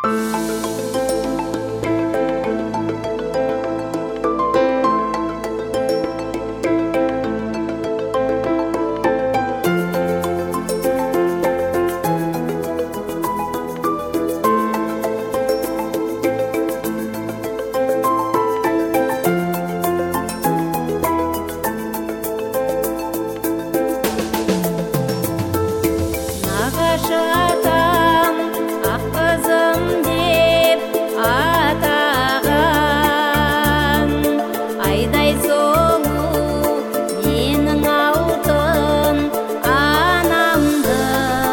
Атам, ақ қызым деп атаған, айдай сұлу менің алтын анамды.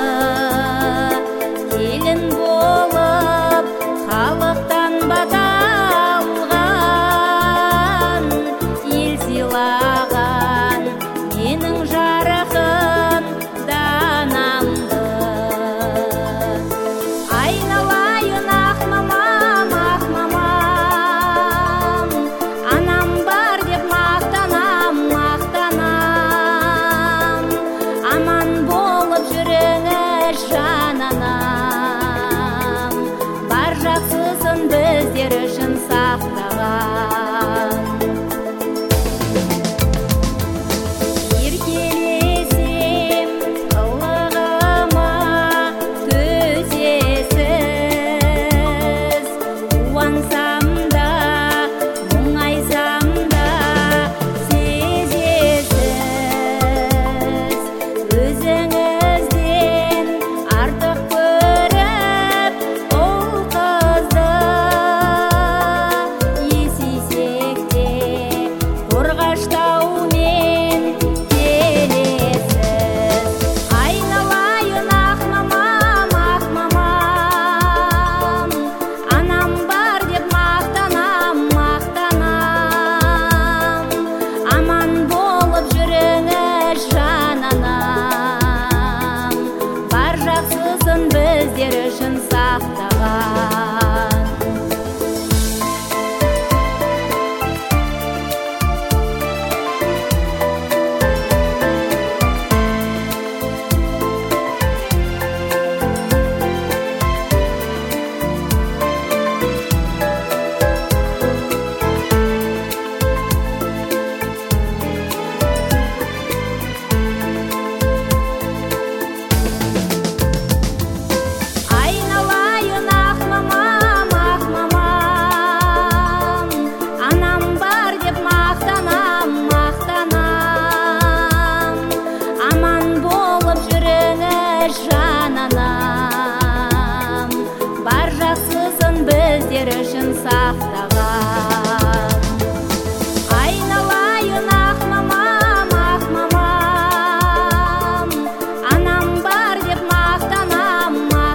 Келін болып халықтан бата алған, ел сыйлаған менің жарқын данамды. Айналайын ақ мамам, анам бар деп мақтанам, аман болып жүріңіз жан анам, бар жақсысын біздер үшін сақтаған. Еркелесем қылығыма төзесіз, қуансам да мұңайсам да сезесіз. Өзіңізден артық көріп ол қызды, есейсек те қорғаштаумен келесіз. Айналайын ақ мамам, анам бар деп мақтанам, аман болып жүріңіз жан анам, бар жақсысын біздер үшін сақтаған. Айналайын ақ мамам, анам бар деп мақтанам, аман болып жүріңіз жан анам, бар жақсысын біздер үшін сақтаған. Айналайын ақ мамам, анам бар деп мақтанам,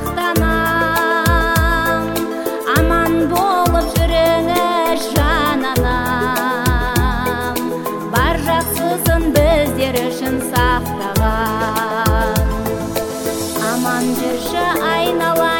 аман болып жүріңіз жан анам, бар жақсысын біздер үшін сақтаған. Аман жүрші айналайын